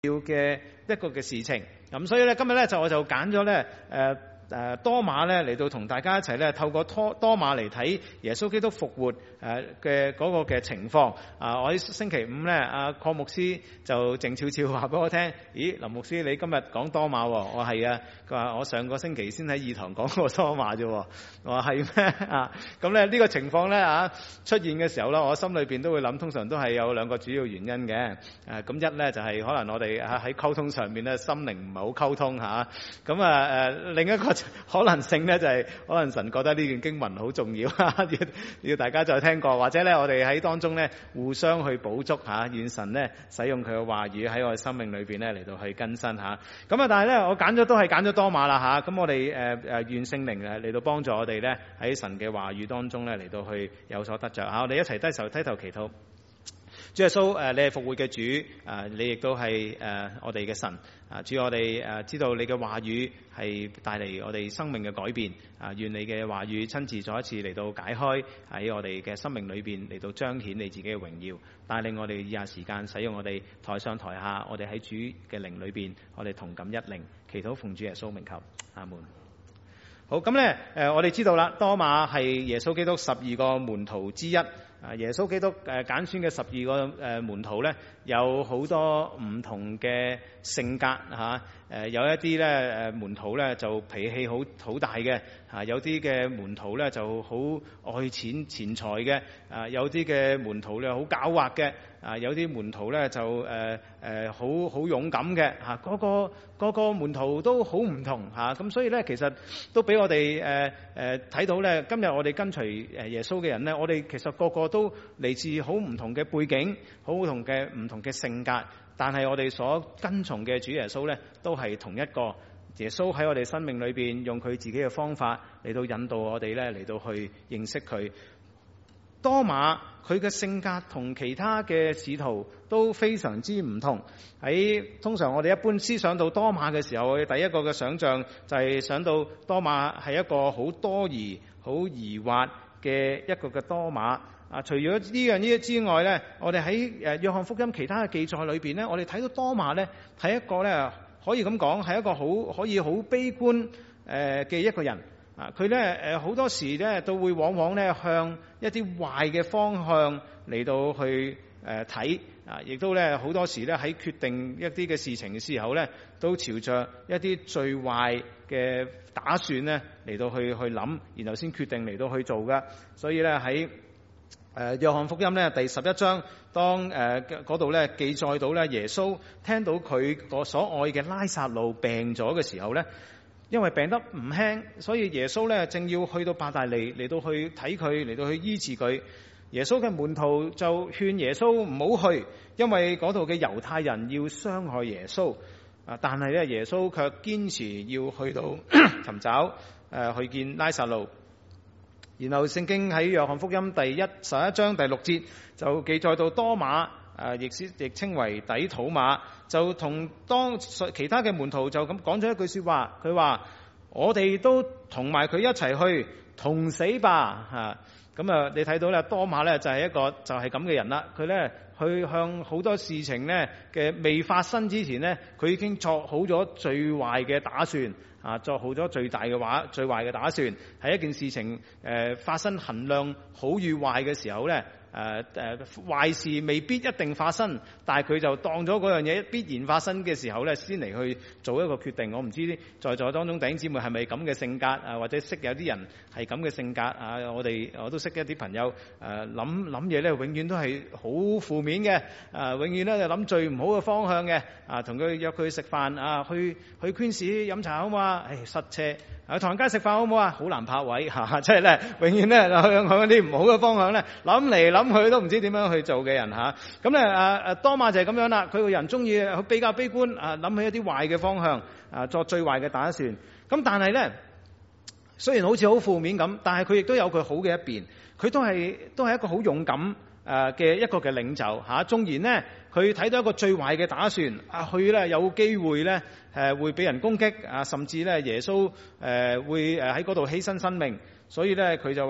要嘅一個嘅事情。咁所以咧今日咧我就揀咗咧多馬咧嚟到同大家一齊咧透過多馬嚟睇耶穌基督復活嘅嗰個嘅情況。我喺星期五咧阿鄺牧師就靜悄悄話俾我聽，咦，林牧師你今日講多馬喎？我係啊，佢話我上個星期先喺義堂講過多馬啫。我話係咩啊？咁咧呢個情況咧出現嘅時候咧，我心裏邊都會諗，通常都係有兩個主要原因嘅。咁一咧就係可能我哋喺溝通上面咧心靈唔係好溝通嚇。咁另一個可能性咧就係可能神覺得呢段經文好重要，要大家再聽過，或者咧我哋喺當中咧互相去補足願神咧使用佢嘅話語喺我哋生命裏邊咧嚟到去更新嚇。咁但係咧我揀咗多馬啦嚇。咁我哋願聖靈嚟到幫助我哋咧喺神嘅話語當中咧嚟到去有所得着嚇。我哋一齊低頭祈禱。主耶穌，你係復活嘅主，你亦都係我哋嘅神。主，我哋知道你嘅話語係帶嚟我哋生命嘅改變。願你嘅話語親自再一次嚟到解開喺我哋嘅生命裏邊嚟到彰顯你自己嘅榮耀，帶領我哋以下時間使用我哋台上台下，我哋喺主嘅靈裏邊，我哋同感一靈，祈禱奉主耶穌名求，阿門。好，咁咧我哋知道啦，多馬係耶穌基督12個門徒之一。耶穌基督揀選嘅12個門徒咧，有好多唔同嘅性格嚇。有一啲咧門徒咧就脾氣好大嘅，有啲嘅門徒咧就好愛錢財嘅，有啲嘅門徒咧好狡猾嘅，有啲門徒咧就好勇敢嘅嚇。個個門徒都好唔同嚇。咁所以咧其實都俾我哋睇到咧，今日我哋跟隨耶穌嘅人咧，我哋其實個個都嚟自好唔同嘅背景，好唔同嘅性格。但係我哋所跟從嘅主耶穌咧，都係同一個。耶穌喺我哋生命裏邊用佢自己嘅方法嚟到引導我哋咧，嚟到去認識佢。多馬佢嘅性格同其他嘅使徒都非常之唔同。通常我哋一般思想到多馬嘅時候，我哋第一個嘅想像就係想到多馬係一個好多疑、好疑惑嘅一個嘅多馬。除咗呢樣之外咧，我哋喺約翰福音其他嘅記載裏邊咧，我哋睇到多馬咧係一個咧可以咁講係一個可以好悲觀嘅一個人。佢咧好多時咧都會往往咧向一啲壞嘅方向嚟到去睇。亦都咧好多時咧喺決定一啲嘅事情嘅時候咧，都朝着一啲最壞嘅打算咧嚟到去諗，然後先決定嚟到去做噶。所以咧喺約翰福音咧第11章，當嗰度咧記載到咧耶穌聽到佢個所愛嘅拉撒路病咗嘅時候咧，因為病得唔輕，所以耶穌咧正要去到伯大尼嚟到去睇佢，嚟到去醫治佢。耶穌嘅門徒就勸耶穌唔好去，因為嗰度嘅猶太人要傷害耶穌。但係咧耶穌卻堅持要去到尋找去見拉撒路。然後聖經喺約翰福音第11章第6節就記載到多馬，亦稱為底土馬，就同其他嘅門徒就咁講咗一句說話，佢話我哋都同埋佢一齊去同死吧。咁你睇到咧多馬咧就係咁嘅人啦。佢咧去向好多事情咧嘅未發生之前咧，佢已經作好咗最壞嘅打算。作好咗最壞嘅打算，喺一件事情發生衡量好與壞嘅時候咧，壞事未必一定發生，但係佢就當咗嗰樣嘢必然發生嘅時候咧，先嚟去做一個決定。我唔知在座當中弟兄姊妹係咪咁嘅性格或者識有啲人係咁嘅性格我都識一啲朋友諗嘢咧，永遠都係好負面嘅，永遠咧就諗最唔好嘅方向嘅。同佢約佢食飯去圈市飲茶好嘛？塞車。唐人街食飯好唔好啊？好難泊位嚇，即係咧永遠咧向嗰啲唔好嘅方向咧諗嚟諗去都唔知點樣去做嘅人嚇。咁咧多馬就係咁樣啦，佢個人中意比較悲觀諗起一啲壞嘅方向作最壞嘅打算。咁但係咧雖然好似好負面咁，但係佢亦都有佢好嘅一邊，佢都係一個好勇敢嘅一個嘅領袖嚇。縱然呢，佢睇到一個最壞嘅打算，佢咧有機會咧會俾人攻擊甚至咧耶穌會喺嗰度犧牲生命，所以咧佢就話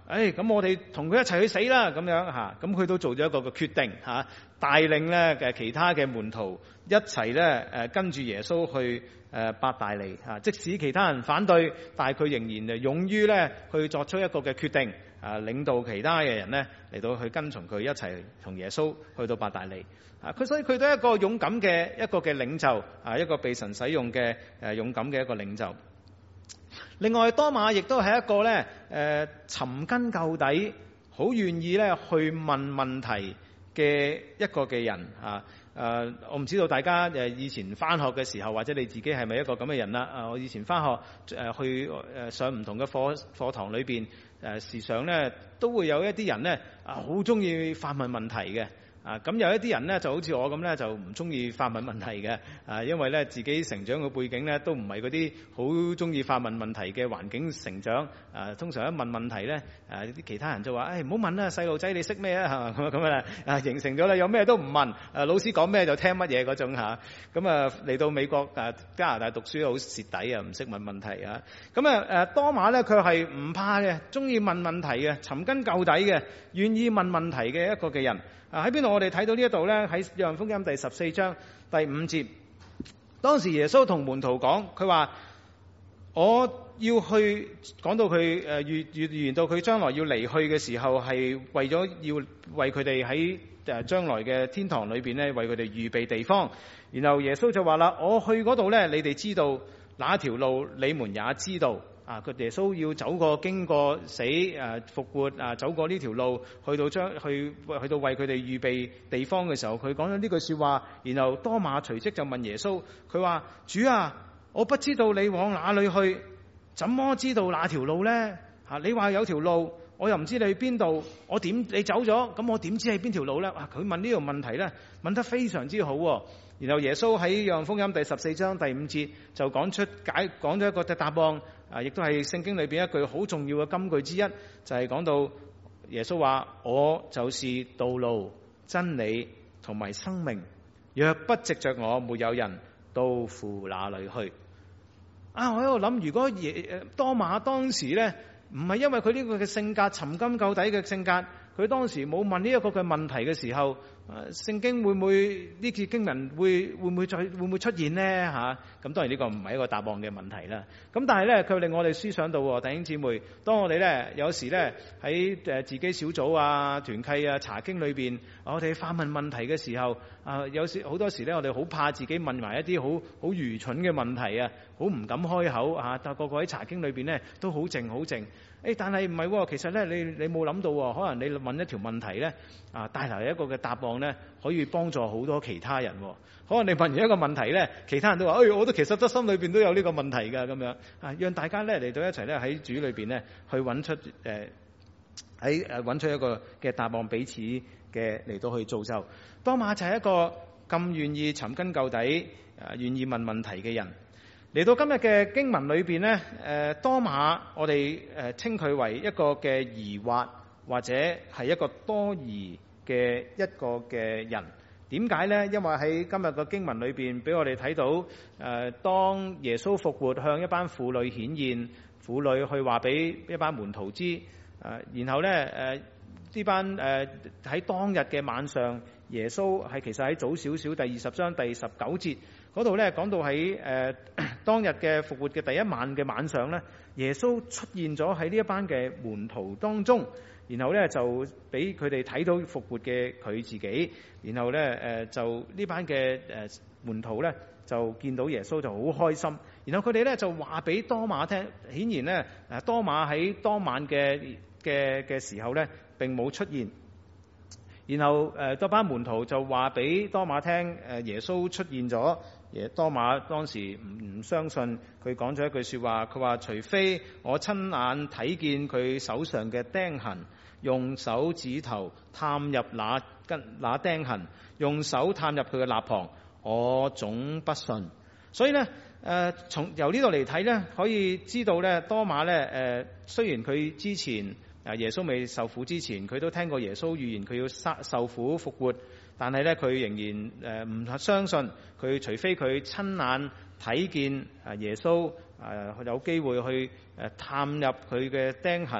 咁我哋同佢一齊去死啦咁樣嚇。咁佢都做咗一個嘅決定嚇，帶領咧嘅其他嘅門徒一齊咧跟住耶穌去伯大尼嚇。即使其他人反對，但係佢仍然就勇於咧去作出一個嘅決定領導其他嘅人咧嚟到去跟從佢一齊同耶穌去到伯大尼。所以佢都係一個勇敢嘅一個嘅領袖一個被神使用嘅勇敢嘅一個領袖。另外多馬亦都係一個咧尋根究底，好願意咧去問問題嘅一個嘅人我唔知道大家以前返學嘅時候，或者你自己係咪一個咁嘅人啦？我以前返學去上唔同嘅課堂裏邊時常咧都會有一啲人咧好中意發問問題嘅。咁有一啲人咧就好似我咁咧就唔中意發問問題嘅，因為咧自己成長嘅背景咧都唔係嗰啲好中意發問問題嘅環境成長，通常一問問題咧啲其他人就話唔好問啦，細路仔你識咩啊咁形成咗咧有咩都唔問，老師講咩就聽乜嘢嗰種嚇。咁嚟到美國加拿大讀書好蝕底唔識問問題啊。咁多馬咧佢係唔怕嘅，中意問問題嘅，尋根究底嘅，願意問問題嘅一個嘅人。喺邊度我哋睇到呢一度咧？喺約翰福音第14章第5節，當時耶穌同門徒講，佢話我要去，講到佢預言到佢將來要離去嘅時候，係為咗要為佢哋喺將來嘅天堂裏邊咧，為佢哋預備地方。然後耶穌就話啦：我去嗰度咧，你哋知道哪條路，你們也知道。佢耶穌要走過經過死復活走過呢條路，去到為佢哋預備地方嘅時候，佢講咗呢句說話。然後多馬隨即就問耶穌，佢話：主啊，我不知道你往哪裏去，怎麼知道那條路呢？你話有條路，我又唔知你去邊度，你走咗，咁我點知係邊條路呢？佢問呢條問題呢，問得非常之好。然後耶穌喺約翰福音第14章第5節就講咗一個答案。亦都係聖經裏邊一句好重要嘅金句之一，就係講到耶穌話：我就是道路、真理同埋生命，若不藉着我，沒有人到父那裏去。我喺度諗，如果多馬當時咧唔係因為佢呢個嘅性格尋根究底嘅性格，佢當時冇問呢一個嘅問題嘅時候，聖經會唔會呢節經文會唔會出現呢？咁當然呢個唔係一個答案嘅問題啦。咁但係咧，佢令我哋思想到，弟兄姊妹，當我哋咧有時咧喺自己小組團契查經裏邊，我哋發問問題嘅時候，有時好多時咧，我哋好怕自己問埋一啲好愚蠢嘅問題好唔敢開口但個個喺查經裏邊咧都好靜好靜。但係唔係，其實咧你冇諗到，可能你問一條問題咧帶嚟一個嘅答案咧，可以幫助好多其他人。可能你問完一個問題咧，其他人都話：我都其實都心裏邊都有呢個問題㗎，咁樣讓大家咧嚟到一齊咧喺主裏邊咧去揾出揾出一個嘅答案，彼此嘅嚟到去造就。多馬就係一個咁願意尋根究底、願意問問題嘅人。嚟到今日嘅經文裏邊咧，多馬我哋稱佢為一個嘅疑惑，或者係一個多疑嘅一個嘅人。點解呢？因為喺今日嘅經文裏邊，俾我哋睇到當耶穌復活向一班婦女顯現，婦女去話俾一班門徒知，然後咧呢班喺當日嘅晚上，耶穌係其實喺早少少第20章第19節嗰度咧講到喺當日嘅復活嘅第一晚嘅晚上咧，耶穌出現咗喺呢一班嘅門徒當中，然後咧就俾佢哋睇到復活嘅佢自己，然後咧就呢班嘅門徒咧就見到耶穌就好開心，然後佢哋咧就話俾多馬聽，顯然咧多馬喺當晚嘅時候咧並冇出現。然後多班門徒就話俾多馬聽，耶穌出現咗。多馬當時唔相信，佢講咗一句說話，佢話：除非我親眼睇見佢手上嘅釘痕，用手指頭探入那釘痕，用手探入佢嘅肋旁，我總不信。所以咧，由呢度嚟睇咧，可以知道咧，多馬咧，雖然佢之前耶穌未受苦之前，佢都聽過耶穌預言佢要受苦復活，但係咧佢仍然唔相信，佢除非佢親眼睇見耶穌有機會去探入佢嘅釘痕，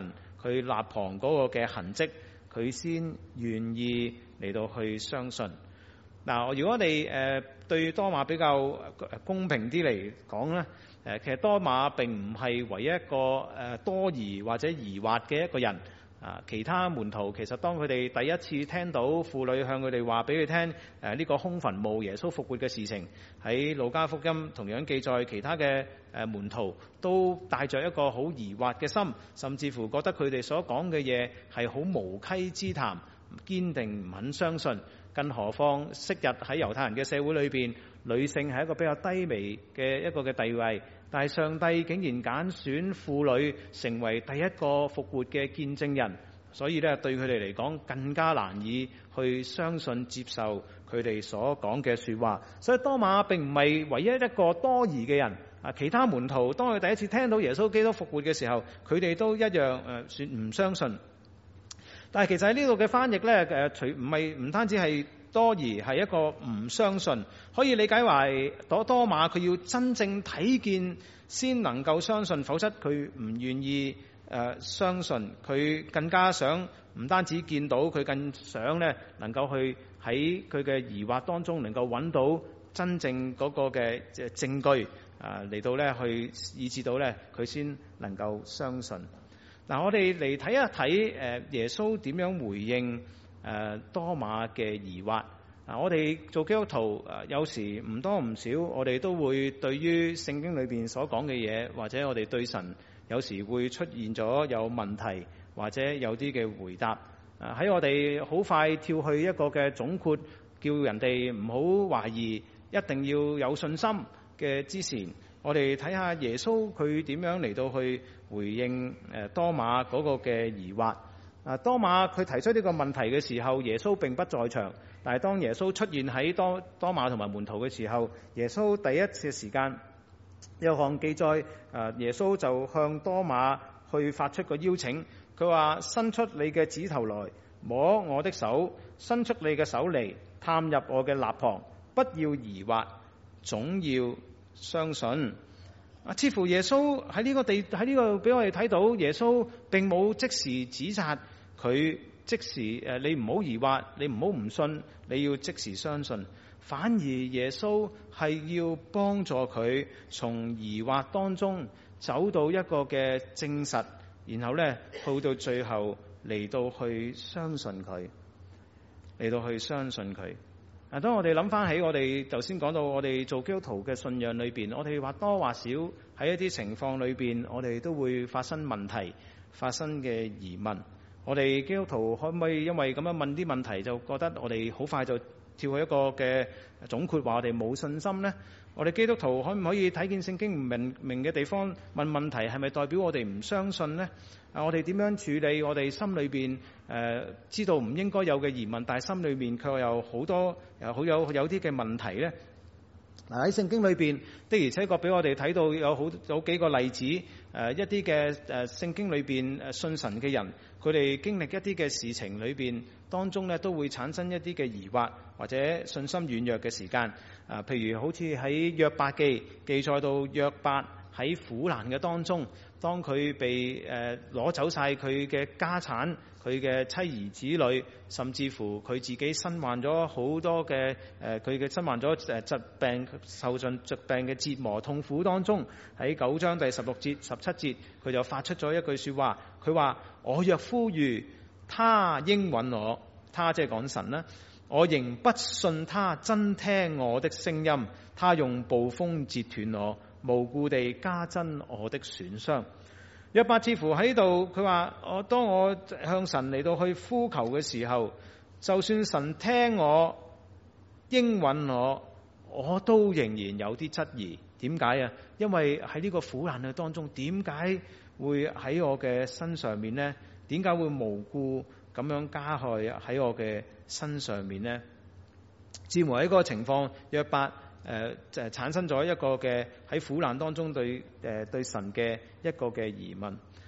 佢肋旁嗰個嘅痕跡，佢先願意嚟到去相信。嗱，如果我哋對多馬比較公平啲嚟講咧，其實多馬並唔係唯一一個多疑或者疑惑嘅一個人。其他門徒其實當佢哋第一次聽到婦女向佢哋話俾佢聽呢個空墳墓耶穌復活嘅事情，喺路加福音同樣記載，其他嘅門徒都帶着一個好疑惑嘅心，甚至乎覺得佢哋所講嘅嘢係好無稽之談，堅定唔肯相信。更何況昔日喺猶太人嘅社會裏邊，女性係一個比較低微嘅一個嘅地位，但係上帝竟然揀選婦女成為第一個復活嘅見證人，所以咧對佢哋嚟講更加難以去相信接受佢哋所講嘅說話。所以多馬並唔係唯一一個多疑嘅人。其他門徒當佢第一次聽到耶穌基督復活嘅時候，佢哋都一樣算唔相信。但係其實喺呢度嘅翻譯咧，唔單止係多疑，係一個唔相信，可以理解為多馬佢要真正睇見先能夠相信，否則佢唔願意相信。佢更加想唔單止見到，佢更想咧能夠去喺佢嘅疑惑當中能夠揾到真正嗰個嘅證據嚟到咧去以致到咧佢先能夠相信。嗱，我哋嚟睇一睇耶穌點樣回應多馬嘅疑惑。我哋做基督徒有時唔多唔少，我哋都會對於聖經裏邊所講嘅嘢，或者我哋對神有時會出現咗有問題，或者有啲嘅回答。喺我哋好快跳去一個嘅總括，叫人哋唔好懷疑，一定要有信心嘅之前，我哋睇下耶穌佢點樣嚟到去回應多馬嗰個嘅疑惑。多馬佢提出呢個問題嘅時候，耶穌並不在場。但係當耶穌出現喺多馬同埋門徒嘅時候，耶穌第一次嘅時間有項記載，耶穌就向多馬去發出個邀請。佢話：伸出你嘅指頭來摸我的手，伸出你嘅手嚟探入我嘅肋旁，不要疑惑，總要相信。似乎耶穌喺呢個俾我哋睇到，耶穌並冇即時指責佢，即時你唔好疑惑，你唔好唔信，你要即時相信。反而耶穌係要幫助佢從疑惑當中走到一個嘅證實，然後咧去到最後嚟到去相信佢，嚟到去相信佢。當我哋諗翻起我哋頭先講到我哋做基督徒嘅信仰裏邊，我哋或多或少喺一啲情況裏邊，我哋都會發生問題，發生嘅疑問。我哋基督徒可唔可以因為咁樣問啲問題，就覺得我哋好快就跳去一個嘅總括，話我哋冇信心呢？我哋基督徒可唔可以睇見聖經唔明嘅地方問問題，係咪代表我哋唔相信呢？我哋點樣處理我哋心裏邊知道唔應該有嘅疑問，但係心裏面卻有好多有啲嘅問題呢？喺聖經裏邊的而且確俾我哋睇到有幾個例子，一啲嘅聖經裏邊信神嘅人，佢哋經歷一啲嘅事情裏邊當中咧，都會產生一啲嘅疑惑或者信心軟弱嘅時間。譬如好似喺約伯記記載到約伯喺苦難嘅當中，當佢被攞走晒佢嘅家產，佢嘅妻兒子女，甚至乎佢自己身患咗好多嘅佢嘅身患咗疾病，受盡疾病嘅折磨痛苦當中，喺9章第16節、17節，佢就發出咗一句說話，佢話：我若呼籲，他應允我，他即係講神啦。我仍不信他真聽我的聲音，他用暴風截斷我，無故地加增我的損傷。約伯似乎喺度，佢話：當我向神嚟到去呼求嘅時候，就算神聽我應允我都仍然有啲質疑。點解啊？因為喺呢個苦難嘅當中，點解會喺我嘅身上面呢？點解會無故咁樣加害喺我嘅身上面呢？至乎喺嗰個情況，約伯就產生咗一個嘅喺苦難當中對神嘅一個嘅疑問。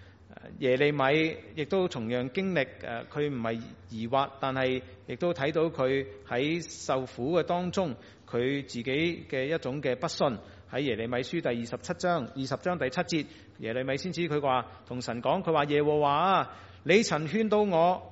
耶利米亦都同樣經歷佢唔係疑惑，但係亦都睇到佢喺受苦嘅當中，佢自己嘅一種嘅不信。喺耶利米書第20章第7節，耶利米先知佢話同神講，佢話耶和華啊，你曾勸導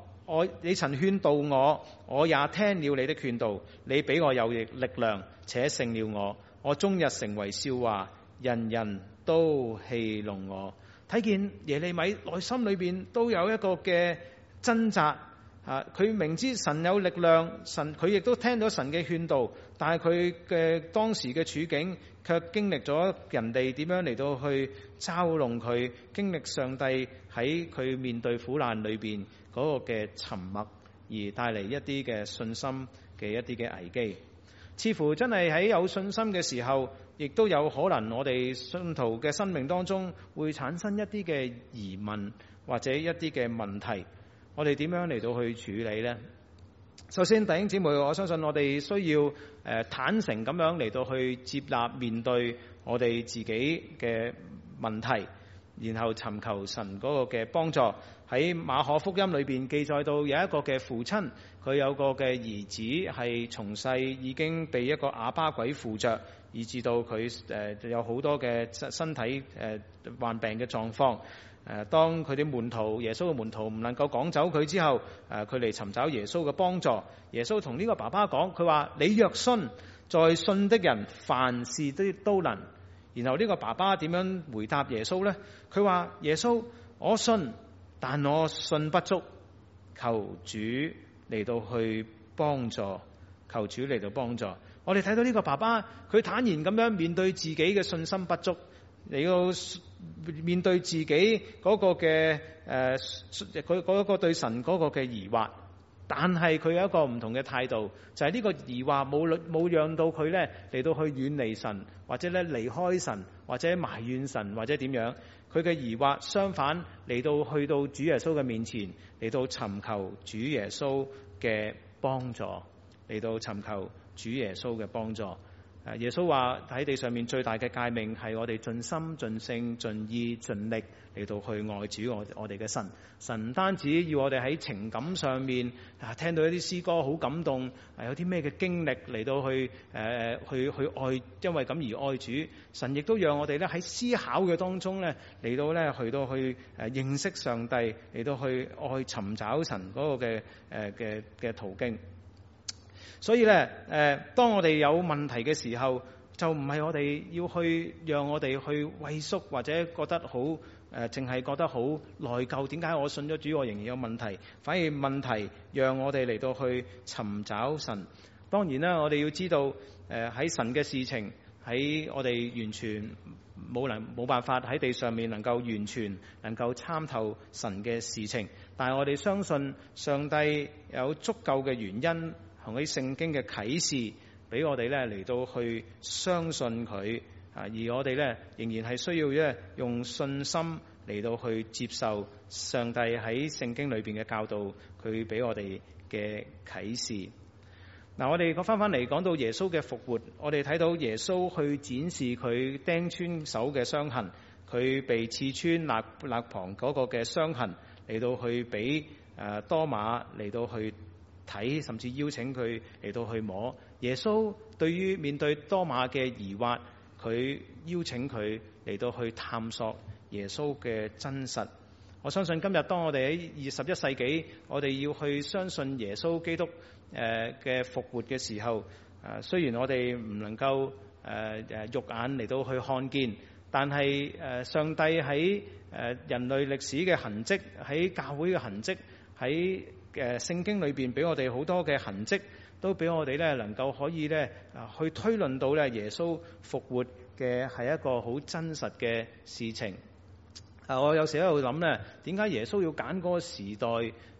我，我也聽了你的勸導，你俾我有力量，且勝了我終日成為笑話，人人都戲弄我。睇見耶利米內心裏邊都有一個嘅掙扎佢明知神有力量，佢亦都聽到神嘅勸導，但係佢嘅當時嘅處境卻經歷咗人哋點樣嚟到去嘲弄佢，經歷上帝喺佢面對苦難裏邊嗰個嘅沉默，而帶嚟一啲嘅信心嘅一啲嘅危機。似乎真係喺有信心嘅時候，亦都有可能我哋信徒嘅生命當中會產生一啲嘅疑問或者一啲嘅問題，我哋點樣嚟到去處理呢？首先，弟兄姊妹，我相信我哋需要坦誠咁樣嚟到去接納面對我哋自己嘅問題，然後尋求神嗰個嘅幫助。喺馬可福音裏邊記載到有一個嘅父親，佢有個嘅兒子係從細已經被一個啞巴鬼附着，以致到佢有好多嘅身體患病嘅狀況。當佢哋耶穌嘅門徒唔能夠趕走佢之後，佢嚟尋找耶穌嘅幫助。耶穌同呢個爸爸講，佢話你若信，在信的人凡事都能。然後呢個爸爸點樣回答耶穌呢？佢話耶穌，我信，但我信不足，求主嚟到去幫助，求主嚟到幫助。我哋睇到呢個爸爸，佢坦然咁樣面對自己嘅信心不足，嚟到面對自己嗰個嘅佢嗰個對神嗰個嘅疑惑，但係佢有一個唔同嘅態度，就係呢個疑惑冇讓到佢咧嚟到去遠離神，或者咧離開神，或者埋怨神，或者點樣。佢嘅疑惑相反嚟到去到主耶穌嘅面前，嚟到尋求主耶穌嘅幫助，嚟到尋求主耶穌嘅幫助。耶穌話喺地上面最大嘅誡命係我哋盡心盡性盡意盡力嚟到去愛主我哋嘅神。神唔單止要我哋喺情感上面聽到一啲詩歌好感動，有啲咩嘅經歷嚟到去愛，因為咁而愛主。神亦都讓我哋咧喺思考嘅當中咧嚟到咧去認識上帝，嚟到去愛尋找神嗰個嘅途徑。所以咧，當我哋有問題嘅時候，就唔係我哋要去讓我哋去畏縮，或者覺得好淨係覺得好內疚。點解我信咗主，我仍然有問題？反而問題讓我哋嚟到去尋找神。當然啦，我哋要知道，喺神嘅事情，喺我哋完全冇辦法喺地上面能夠完全能夠參透神嘅事情，但係我哋相信上帝有足夠嘅原因。同啲聖經嘅啟示俾我哋咧嚟到去相信佢，而我哋咧仍然係需要咧用信心嚟到去接受上帝喺聖經裏邊嘅教導，佢俾我哋嘅啟示。嗱，我哋翻嚟講到耶穌嘅復活，我哋睇到耶穌去展示佢釘穿手嘅傷痕，佢被刺穿肋旁嗰個嘅傷痕，嚟到去俾多馬嚟到去睇，甚至邀請佢嚟到去摸。耶穌對於面對多馬嘅疑惑，佢邀請佢嚟到去探索耶穌嘅真實。我相信今日當我哋喺21世紀，我哋要去相信耶穌基督嘅復活嘅時候，雖然我哋唔能夠肉眼嚟到去看見，但係上帝喺人類歷史嘅痕跡，喺教會嘅痕跡，喺聖經裏邊俾我哋好多嘅痕跡，都俾我哋咧能夠可以咧去推論到咧耶穌復活嘅係一個好真實嘅事情。我有時喺度諗咧，點解耶穌要揀嗰個時代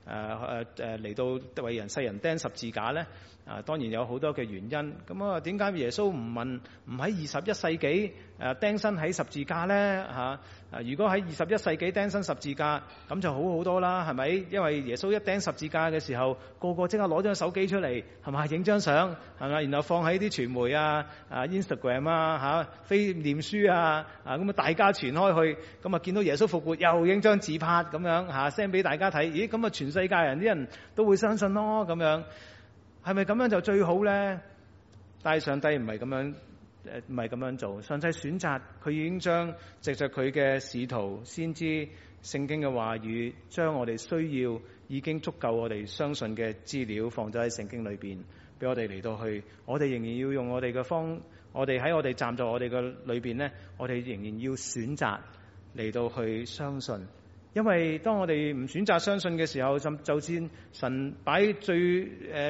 嚟到為世人釘十字架咧？當然有好多嘅原因。咁啊，點解耶穌唔喺21世紀釘身喺十字架咧？如果喺21世紀釘身十字架，咁就好好多啦，係咪？因為耶穌一釘十字架嘅時候，個個即刻攞張手機出嚟，係咪？影張相，係咪？然後放喺啲傳媒Instagram 非念書咁大家傳開去，咁啊見到耶穌復活，又影張自拍咁樣send 俾大家睇，咦？咁啊全世界人啲人都會相信咯，咁樣。係咪咁樣就最好咧？但係上帝唔係咁樣做。上帝選擇佢已經將藉着佢嘅使徒先知聖經嘅話語，將我哋需要已經足夠我哋相信嘅資料放咗喺聖經裏邊，俾我哋嚟到去。我哋仍然要用我哋嘅我哋喺我哋站在我哋嘅裏邊咧，我哋仍然要選擇嚟到去相信。因為當我哋唔選擇相信嘅時候，就算神擺最一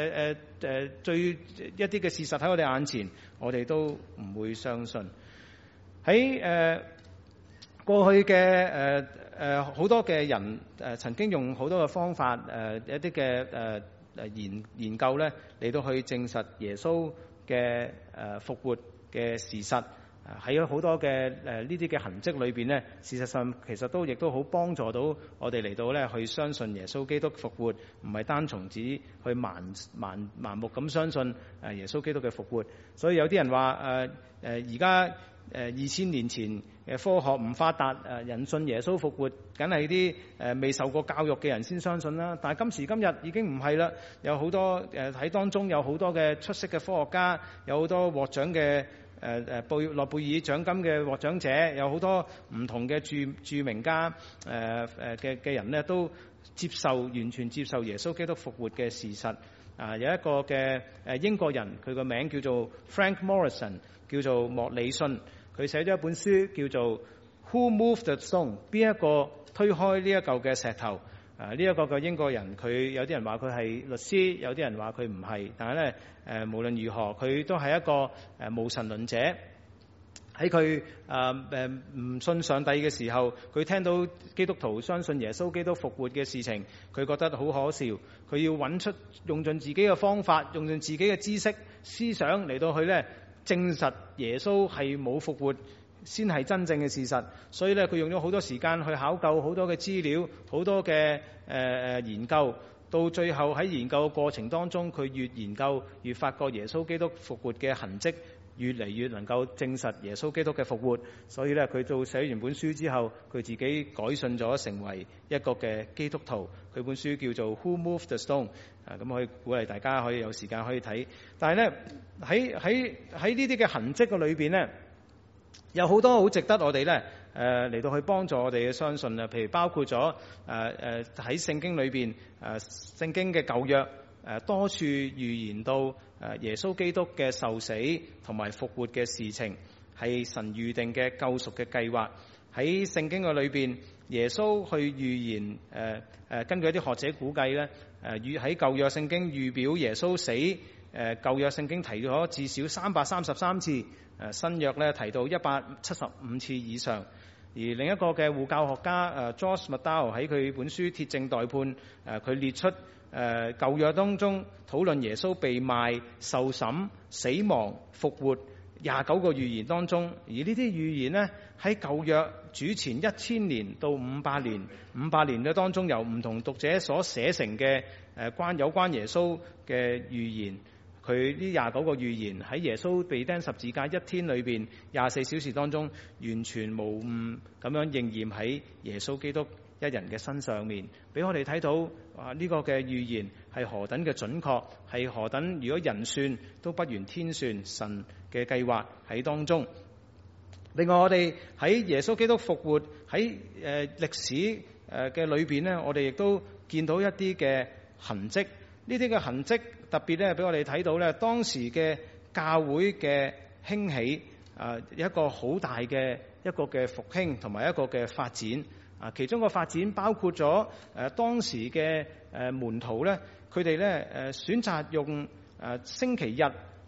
啲嘅事實喺我哋眼前，我哋都唔會相信。喺過去嘅好多嘅人曾經用好多嘅方法一啲嘅研究咧嚟到去證實耶穌嘅復活嘅事實。喺好多嘅呢啲嘅痕跡裏邊咧，事實上其實亦都好幫助到我哋嚟到咧去相信耶穌基督復活，唔係單從只去盲目咁相信耶穌基督嘅復活。所以有啲人話而家2000年前科學唔發達，人信耶穌復活，梗係啲未受過教育嘅人先相信啦。但係今時今日已經唔係啦，有好多喺當中有好多嘅出色嘅科學家，有好多獲獎嘅諾貝爾獎金嘅獲獎者，有好多唔同嘅著名家嘅人咧，都完全接受耶穌基督復活嘅事實。有一個嘅英國人，佢個名叫做 Frank Morrison， 叫做莫里遜，佢寫咗一本書叫做 Who Moved the Stone？ 邊一個推開呢一嚿嘅石頭？呢一個嘅英國人，佢有啲人話佢係律師，有啲人話佢唔係，但係咧無論如何，佢都係一個無神論者。喺佢唔信上帝嘅時候，佢聽到基督徒相信耶穌基督復活嘅事情，佢覺得好可笑。佢要揾出用盡自己嘅方法，用盡自己嘅知識思想嚟到去咧證實耶穌係冇復活先係真正嘅事實。所以咧佢用咗好多時間去考究好多嘅資料，好多嘅研究。到最後喺研究嘅過程當中，佢越研究越發覺耶穌基督復活嘅痕跡越嚟越能夠證實耶穌基督嘅復活。所以咧佢到寫完本書之後，佢自己改信咗成為一個嘅基督徒。佢本書叫做 Who Moved the Stone？ 咁可以鼓勵大家可以有時間可以睇。但係咧喺呢啲嘅痕跡嘅裏邊咧，有好多好值得我哋咧嚟到去幫助我哋嘅相信啊。譬如包括咗喺聖經裏邊聖經嘅舊約多處預言到耶穌基督嘅受死同埋復活嘅事情係神預定嘅救贖嘅計劃。喺聖經嘅裏邊，耶穌去預言根據一啲學者估計咧喺舊約聖經預表耶穌死，舊約聖經提咗至少333次，新約咧提到175次以上。而另一個嘅護教學家George McDowell 喺佢本書《鐵證待判》佢列出舊約當中討論耶穌被賣、受審、死亡、復活29個預言當中，而呢啲預言呢，喺舊約主前1000年到500年嘅當中，由唔同讀者所寫成嘅有關耶穌嘅預言。佢呢29個預言喺耶穌被釘十字架一天裏邊24小時當中，完全無誤咁樣應驗喺耶穌基督一人嘅身上面，俾我哋睇到呢個嘅預言係何等嘅準確，係何等如果人算都不如天算，神嘅計劃喺當中。另外我哋喺耶穌基督復活喺歷史嘅裏邊呢，我哋亦都見到一啲嘅痕跡。呢啲嘅痕跡特別咧，俾我哋睇到咧，當時嘅教會嘅興起，一個好大嘅一個嘅復興同埋一個嘅發展。其中個發展包括咗當時嘅門徒咧，佢哋咧選擇用星期日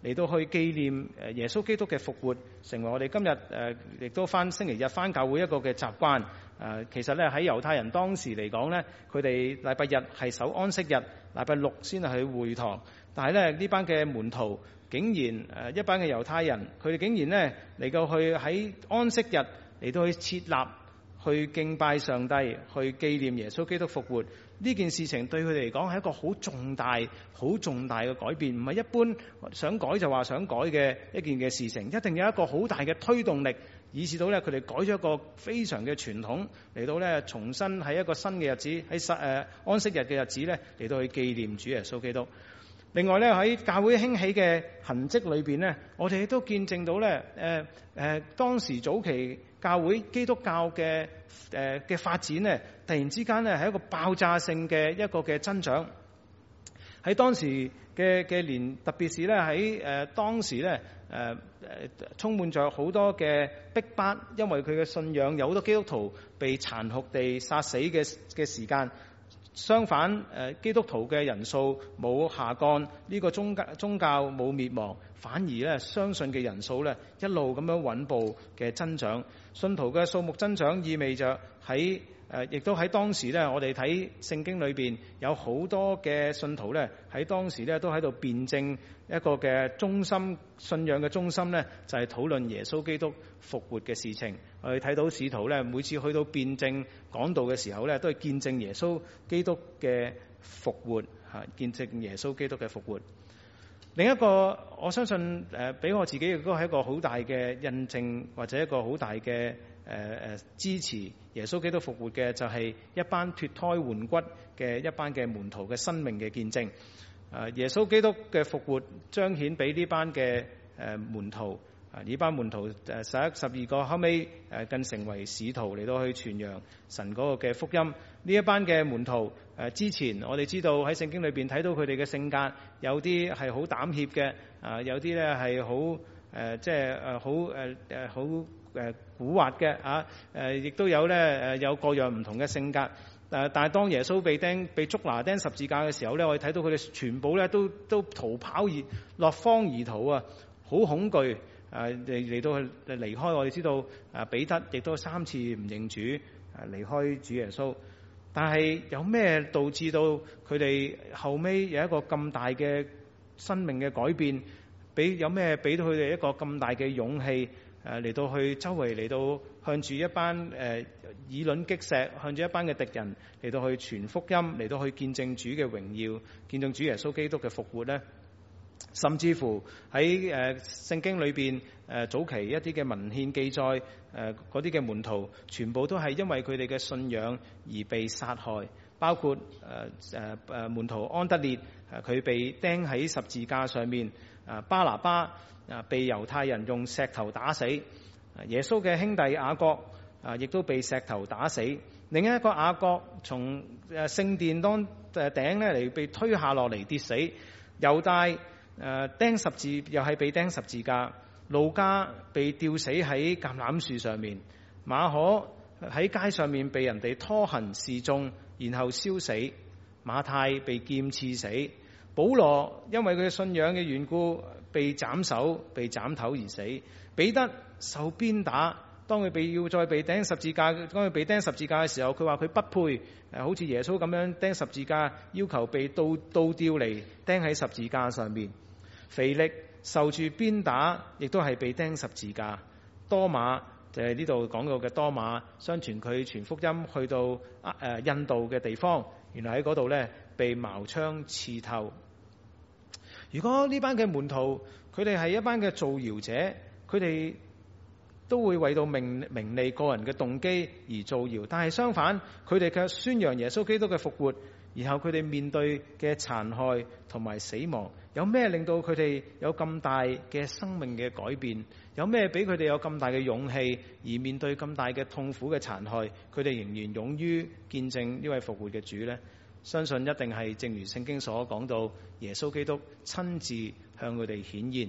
嚟到去紀念耶穌基督嘅復活，成為我哋今日亦都翻星期日翻教會一個嘅習慣。其實咧喺猶太人當時嚟講咧，佢哋禮拜日係守安息日，禮拜六先係去會堂。但係咧呢班嘅門徒竟然一班嘅猶太人，佢哋竟然咧嚟到去喺安息日嚟到去設立去敬拜上帝，去紀念耶穌基督復活。呢件事情對佢哋嚟講係一個好重大、好重大嘅改變，唔係一般想改就話想改嘅一件嘅事情，一定有一個好大嘅推動力，以致到咧佢哋改咗一個非常嘅傳統，嚟到咧重新喺一個新嘅日子，喺安息日嘅日子咧嚟到去紀念主耶穌基督。另外咧喺教會興起嘅痕跡裏邊咧，我哋亦都見證到咧當時早期教會基督教嘅發展咧，突然之間咧係一個爆炸性嘅一個嘅增長。喺當時嘅年，特別是咧喺當時咧充滿着好多嘅逼迫，因為佢嘅信仰有好多基督徒被殘酷地殺死嘅時間。相反，基督徒嘅人數冇下降，呢個宗教冇滅亡，反而咧相信嘅人數咧一路咁樣穩步嘅增長。信徒嘅數目增長意味着喺亦都喺當時咧，我哋睇聖經裏邊有好多嘅信徒咧喺當時咧都喺度辯證一個嘅中心信仰嘅中心咧，就係討論耶穌基督復活嘅事情。我哋睇到使徒咧每次去到辯證講道嘅時候咧，都係見證耶穌基督嘅復活嚇，見證耶穌基督嘅復活。另一個我相信俾我自己亦都係一個好大嘅印證，或者一個好大嘅支持耶穌基督復活嘅，就係一班脫胎換骨嘅一班嘅門徒嘅生命嘅見證。耶穌基督嘅復活彰顯俾呢班嘅門徒，呢班門徒12個後尾更成為使徒嚟到去傳揚神嗰個嘅福音。呢一班嘅門徒之前我哋知道喺聖經裏邊睇到佢哋嘅性格，有啲係好膽怯嘅，有啲咧係好即係好好蠱惑嘅亦都有咧有各樣唔同嘅性格。但係當耶穌被捉拿釘十字架嘅時候咧，我哋睇到佢哋全部咧都逃跑而落荒而逃啊，好恐懼嚟到去離開。我哋知道彼得亦都3次唔認主離開主耶穌。但係有咩導致到佢哋後尾有一個咁大嘅生命嘅改變？有咩俾到佢哋一個咁大嘅勇氣嚟到去周圍嚟到向住一班以卵擊石，向住一班嘅敵人嚟到去傳福音，嚟到去見證主嘅榮耀，見證主耶穌基督嘅復活呢？甚至乎喺聖經裏邊早期一啲嘅文獻記載嗰啲嘅門徒全部都係因為佢哋嘅信仰而被殺害，包括門徒安德烈佢被釘喺十字架上面，巴拿巴被猶太人用石頭打死，耶穌嘅兄弟雅各亦都被石頭打死，另一個雅各從聖殿當頂咧嚟被推下落嚟跌死，猶大釘十字又係被釘十字架，路加被吊死喺橄欖樹上面，馬可喺街上面被人哋拖行示眾然後燒死，馬太被劍刺死，保羅因為佢嘅信仰嘅緣故被斬首被斬頭而死，彼得受鞭打，當佢要再被釘十字架，當佢被釘十字架嘅時候，佢話佢不配好似耶穌咁樣釘十字架，要求被倒吊嚟釘喺十字架上面。腓力受住鞭打，亦都係被釘十字架。多馬就係呢度講到嘅多馬，相傳佢傳福音去到印度嘅地方，原來喺嗰度咧被矛槍刺透。如果呢班嘅門徒佢哋係一班嘅造謠者，佢哋都會為到名利個人嘅動機而造謠，但係相反佢哋卻宣揚耶穌基督嘅復活，然後佢哋面對嘅殘害同埋死亡，有咩令到佢哋有咁大嘅生命嘅改變？有咩俾佢哋有咁大嘅勇氣而面對咁大嘅痛苦嘅殘害，佢哋仍然勇於見證呢位復活嘅主呢？相信一定係正如聖經所講到，耶穌基督親自向佢哋顯現，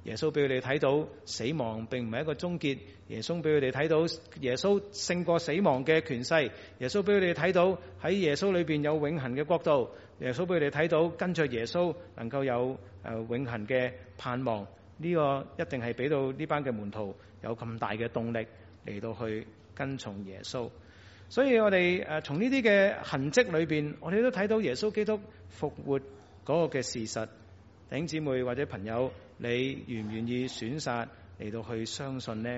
耶穌俾佢哋睇到死亡並唔係一個終結，耶穌俾佢哋睇到耶穌勝過死亡嘅權勢，耶穌俾佢哋睇到喺耶穌裏邊有永恆嘅國度，耶穌俾佢哋睇到跟着耶穌能夠有永恆嘅盼望。呢個一定係俾到呢班嘅門徒有咁大嘅動力嚟到去跟從耶穌。所以我哋從呢啲嘅痕跡裏邊，我哋都睇到耶穌基督復活嗰個嘅事實。弟兄姊妹或者朋友，你願唔願意選擇嚟到去相信呢？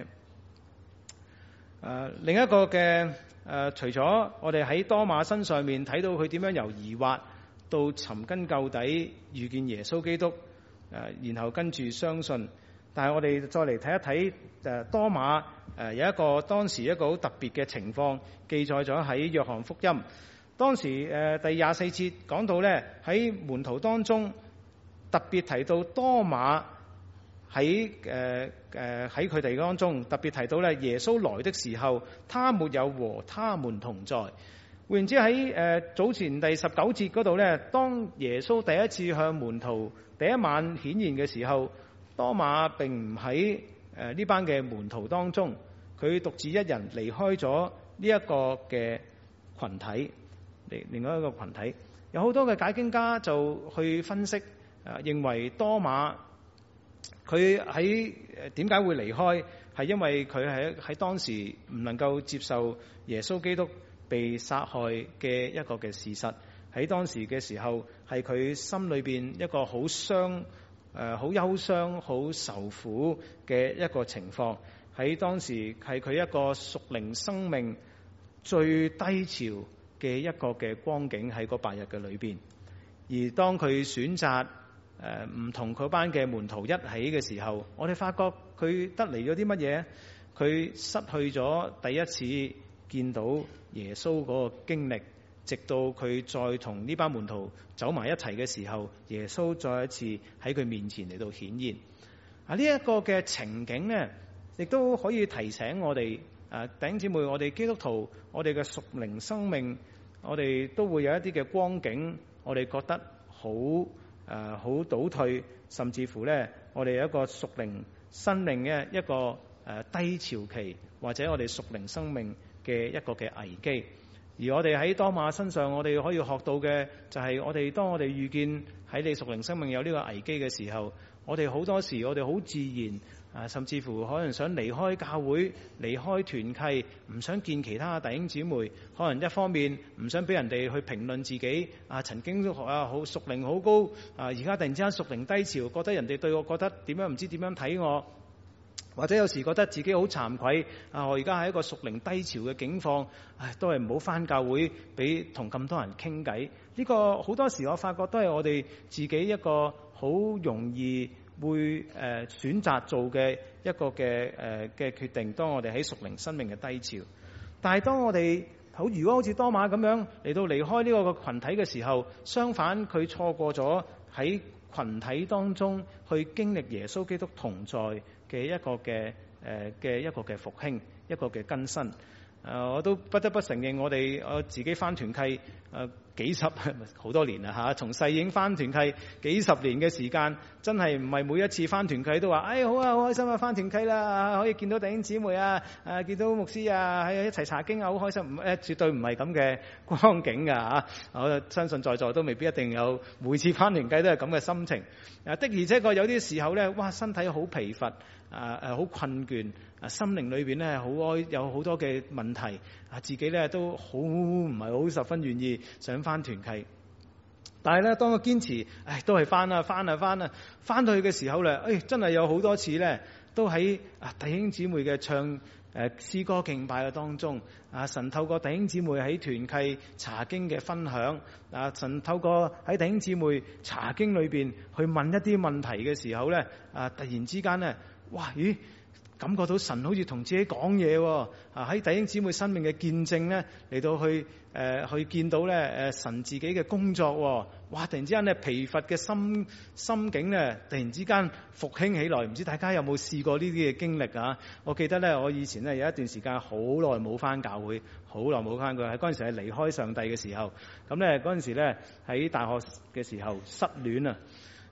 另一個嘅除咗我哋喺多馬身上面睇到佢點樣由疑惑到尋根究底遇見耶穌基督，然後跟住相信。但係我哋再嚟睇一睇多馬有一個當時一個好特別嘅情況，記載咗喺約翰福音。當時第24節講到咧，喺門徒當中特別提到多馬喺佢哋當中特別提到咧，耶穌來的時候，他沒有和他們同在。換言之喺早前第19節嗰度咧，當耶穌第一次向門徒第一晚顯現嘅時候，多馬並唔喺呢班嘅門徒當中，佢獨自一人離開咗呢一個嘅群體，另外一個群體。有好多嘅解經家就去分析，認為多馬佢喺點解會離開，係因為佢喺當時唔能夠接受耶穌基督被殺害嘅一個嘅事實。喺當時嘅時候，係佢心裏邊一個好傷、好憂傷、好受苦嘅一個情況。喺當時係佢一個屬靈生命最低潮嘅一個嘅光景，喺個8日嘅裏邊。而當佢選擇唔同佢班嘅門徒一起嘅時候，我哋發覺佢得嚟咗啲乜嘢？佢失去咗第一次見到耶穌嗰個經歷，直到佢再同呢班門徒走埋一齊嘅時候，耶穌再一次喺佢面前嚟到顯現。呢一個嘅情景呢，亦都可以提醒我哋弟兄姊妹，我哋基督徒，我哋嘅屬靈生命，我哋都會有一啲嘅光景，我哋覺得好倒退，甚至乎呢，我哋有一個屬靈生命嘅一個低潮期，或者我哋屬靈生命嘅一個嘅危機。而我哋喺多馬身上，我哋可以學到嘅就係當我哋遇見喺你屬靈生命有呢個危機嘅時候，我哋好多時我哋好自然甚至乎可能想離開教會、離開團契，唔想見其他弟兄姊妹。可能一方面唔想俾人哋去評論自己曾經好屬靈好高而家突然之間屬靈低潮，覺得人哋對我覺得點樣，唔知點樣睇我。或者有時覺得自己好慚愧我而家喺一個屬靈低潮嘅境況，都係唔好返教會，俾同咁多人傾偈。呢個好多時我發覺都係我哋自己一個好容易會選擇做嘅一個嘅決定。當我哋喺屬靈生命嘅低潮，但係當我哋如果好似多馬咁樣嚟到離開呢個群體嘅時候，相反佢錯過咗喺群體當中去經歷耶穌基督同在嘅一個嘅復興，一個嘅更新。我都不得不承認，我自己返團契好多年啦從細已經返團契幾十年嘅時間，真係唔係每一次返團契都話好啊，好開心啊，返團契啦，可以見到弟兄姊妹見到牧師一齊查經好開心。絕對唔係咁嘅光景㗎我相信在座都未必一定有每次返團契都係咁嘅心情。的而且確有啲時候咧，身體好疲乏好困倦心靈裏邊咧有好多嘅問題自己咧都好唔係好十分願意想返團契。但係咧，當我堅持都係返到去嘅時候咧，真係有好多次咧都喺弟兄姊妹嘅唱詩歌敬拜嘅當中神透過弟兄姊妹喺團契查經嘅分享神透過喺弟兄姊妹查經裏邊去問一啲問題嘅時候咧突然之間咧感覺到神好似同自己講嘢喺弟兄姊妹生命嘅見證咧嚟到去見到咧神自己嘅工作突然之間咧疲乏嘅心境咧突然之間復興起來。唔知大家有冇試過呢啲嘅經歷我記得咧，我以前咧有一段時間好耐冇返教會，好耐冇返過。喺嗰陣時係離開上帝嘅時候，咁咧嗰陣時咧喺大學嘅時候失戀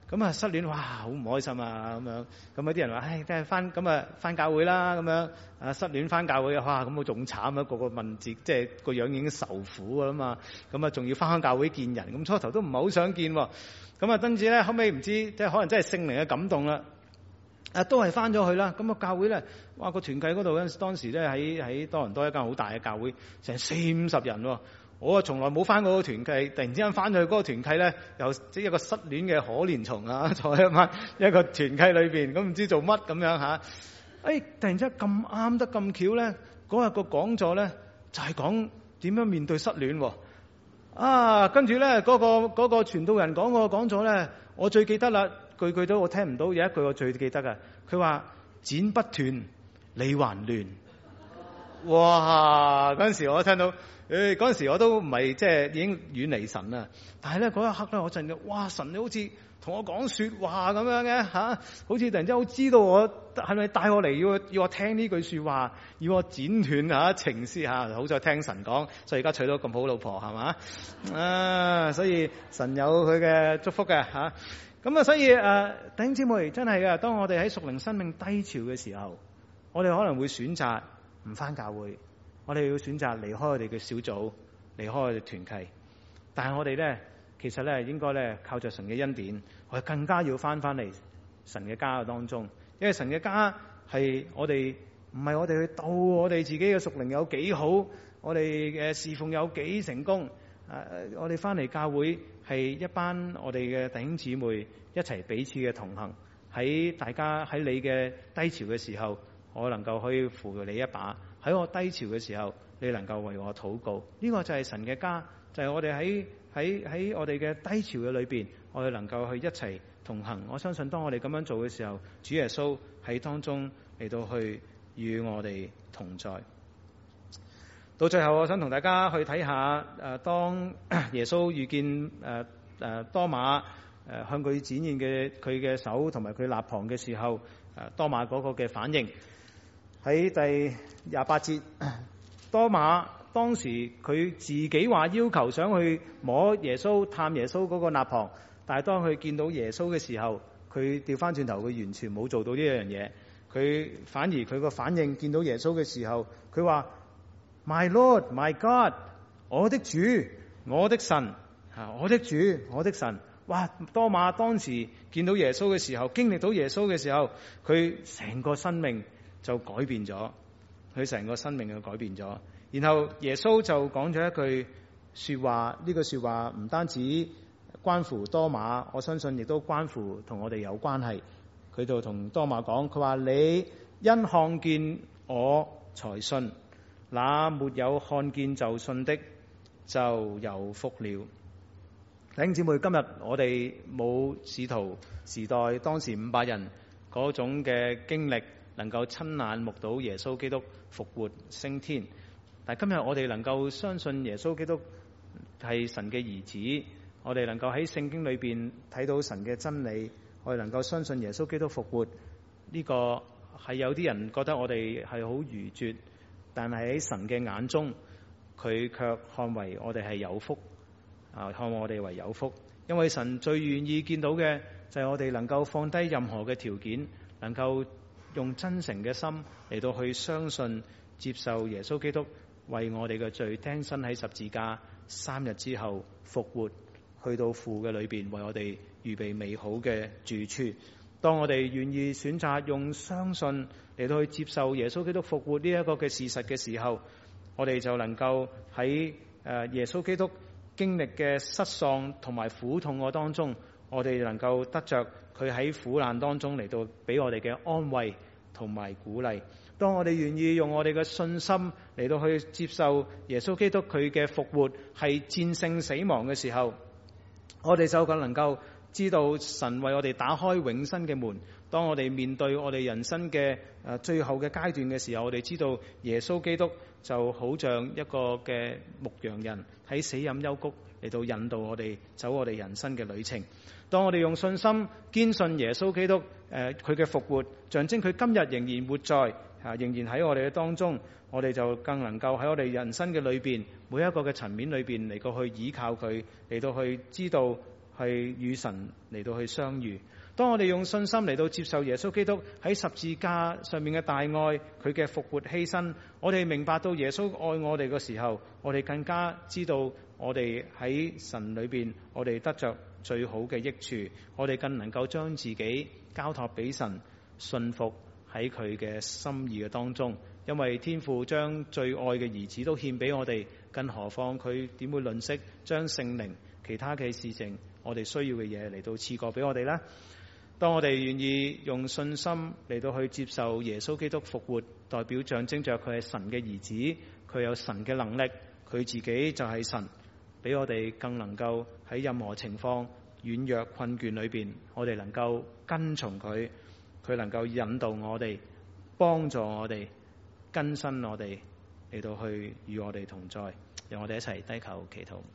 咁啊失戀，哇好唔開心啊咁樣。咁有啲人話，唉，梗係翻教會啦咁樣。啊失戀翻教會，哇咁我仲慘啊，個問字，即係個樣已經受苦噶啦嘛。咁啊仲要翻教會見人，咁初頭都唔係好想見。咁啊跟住咧後尾唔知，即係可能真係聖靈嘅感動啦。都係翻咗去啦。咁啊教會咧，哇個團契嗰度當時咧喺多倫多一間好大嘅教會，成40-50人。我啊從來冇翻過嗰個團契，突然之間翻咗去嗰個團契咧，又即係一個失戀嘅可憐蟲啊，坐喺一個團契裏邊，咁唔知做乜咁樣嚇。突然之間咁啱得咁巧咧，嗰日個講座咧就係講點樣面對失戀。跟住咧嗰個傳道人講個講座咧，我最記得啦，句句都我聽唔到，有一句我最記得嘅，佢話剪不斷，理還亂。哇！嗰陣時我聽到，嗰陣時我都唔係即係已經遠離神啦。但係咧嗰一刻咧，我陣嘅，哇！神你好似同我講說話咁樣嘅嚇，好似突然之間好知道我係咪帶我嚟要我聽呢句說話，要我剪斷嚇情絲嚇。好在聽神講，所以而家娶到咁好老婆係嘛？所以神有佢嘅祝福嘅嚇。咁所以弟兄姊妹真係嘅，當我哋喺屬靈生命低潮嘅時候，我哋可能會選擇唔返教會，我哋要選擇離開我哋嘅小組，離開我哋團契。但係我哋咧，其實咧應該咧靠着神嘅恩典，我哋更加要翻嚟神嘅家嘅當中，因為神嘅家係我哋唔係我哋去鬥我哋自己嘅屬靈有幾好，我哋嘅侍奉有幾成功。我哋翻嚟教會係一班我哋嘅弟兄姊妹一齊彼此嘅同行，喺大家喺你嘅低潮嘅時候，我能夠可以扶你一把；喺我低潮嘅時候，你能夠為我禱告。呢個就係神嘅家，就係我哋喺我哋嘅低潮嘅裏邊，我哋能夠去一齊同行。我相信當我哋咁樣做嘅時候，主耶穌喺當中嚟到去與我哋同在。到最後，我想同大家去睇下當耶穌遇見多馬向佢展現嘅佢嘅手同埋佢肋旁嘅時候，多馬嗰個嘅反應。喺第28節，多馬當時佢自己話要求想去摸耶穌、探耶穌嗰個肋旁，但係當佢見到耶穌嘅時候，佢掉翻轉頭，佢完全冇做到呢樣嘢。佢反而佢個反應見到耶穌嘅時候，佢話My Lord, my God， 我的主，我的神，我的主，我的神。哇！多馬當時見到耶穌嘅時候，經歷到耶穌嘅時候，佢成個生命就改變咗，佢成個生命就改變咗。然後耶穌就講咗一句說話，呢句說話唔單止關乎多馬，我相信亦都關乎同我哋有關係。佢就同多馬講，佢話你因看見我才信。那沒有看見就信的就有福了。弟兄姊妹，今日我哋冇使徒時代當時500人嗰種嘅經歷，能夠親眼目睹耶穌基督復活升天。但今日我哋能夠相信耶穌基督係神嘅兒子，我哋能夠喺聖經裏邊睇到神嘅真理，我哋能夠相信耶穌基督復活，呢個係有啲人覺得我哋係好愚拙。但係喺神嘅眼中，佢卻看為我哋係有福，看我哋為有福。因為神最願意見到嘅就係我哋能夠放低任何嘅條件，能夠用真誠嘅心嚟到去相信、接受耶穌基督為我哋嘅罪釘身喺十字架，3日之後復活，去到父嘅裏邊為我哋預備美好嘅住處。當我哋願意選擇用相信嚟到去接受耶穌基督復活呢一個嘅事實嘅時候，我哋就能夠喺耶穌基督經歷嘅失喪同埋苦痛嘅當中，我哋能夠得着佢喺苦難當中嚟到俾我哋嘅安慰同埋鼓勵。當我哋願意用我哋嘅信心嚟到去接受耶穌基督佢嘅復活係戰勝死亡嘅時候，我哋就更能夠知道神為我哋打開永生嘅門。當我哋面對我哋人生嘅最後嘅階段嘅時候，我哋知道耶穌基督就好像一個嘅牧羊人喺死蔭幽谷嚟到引導我哋走我哋人生嘅旅程。當我哋用信心堅信耶穌基督佢嘅復活，象徵佢今日仍然活在，仍然喺我哋嘅當中，我哋就更能夠喺我哋人生嘅裏邊每一個嘅層面裏邊嚟到去依靠佢，嚟到去知道係與神嚟到去相遇。當我哋用信心嚟到接受耶穌基督喺十字架上面嘅大愛，佢嘅復活犧牲，我哋明白到耶穌愛我哋嘅時候，我哋更加知道我哋喺神裏邊，我哋得着最好嘅益處，我哋更能夠將自己交託俾神，信服喺佢嘅心意嘅當中。因為天父將最愛嘅兒子都獻俾我哋，更何況佢點會吝嗇將聖靈其他嘅事情我哋需要嘅嘢嚟到賜過俾我哋呢？當我哋願意用信心嚟到去接受耶穌基督復活，代表象徵着佢係神嘅兒子，佢有神嘅能力，佢自己就係神，俾我哋更能夠喺任何情況軟弱困倦裏邊，我哋能夠跟從佢，佢能夠引導我哋，幫助我哋，更新我哋，嚟到去與我哋同在。讓我哋一齊低頭祈禱。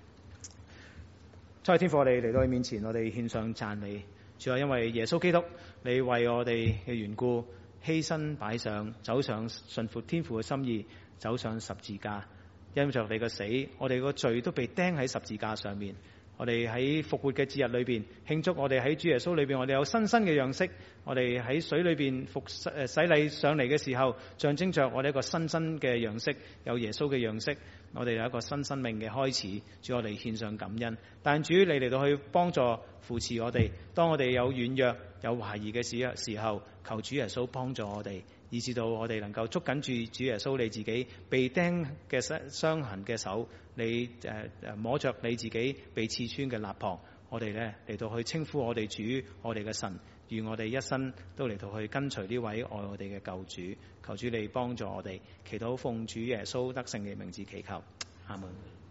在天父，我哋嚟到你面前，我哋獻上讚美。主啊，因為耶穌基督，你為我哋嘅緣故犧牲擺上，走上順服天父嘅心意，走上十字架。因着你嘅死，我哋個罪都被釘喺十字架上面。我哋喺復活嘅節日裏邊慶祝，我哋喺主耶穌裏邊，我哋有新嘅樣式。我哋喺水裏邊洗禮上嚟嘅時候，象徵着我哋一個新嘅樣式，有耶穌嘅樣式。我哋有一個新生命嘅開始。主，我哋獻上感恩。但主，你嚟到去幫助扶持我哋，當我哋有軟弱有懷疑嘅時候，求主耶穌幫助我哋，以致到我哋能夠捉緊住主耶穌你自己被釘嘅傷痕嘅手，你摸着你自己被刺穿嘅肋旁，我哋咧嚟到去稱呼我哋主，我哋嘅神，願我哋一生都嚟到去跟隨呢位愛我哋嘅救主。求主你幫助我哋，祈禱奉主耶穌得勝嘅名字祈求，阿門。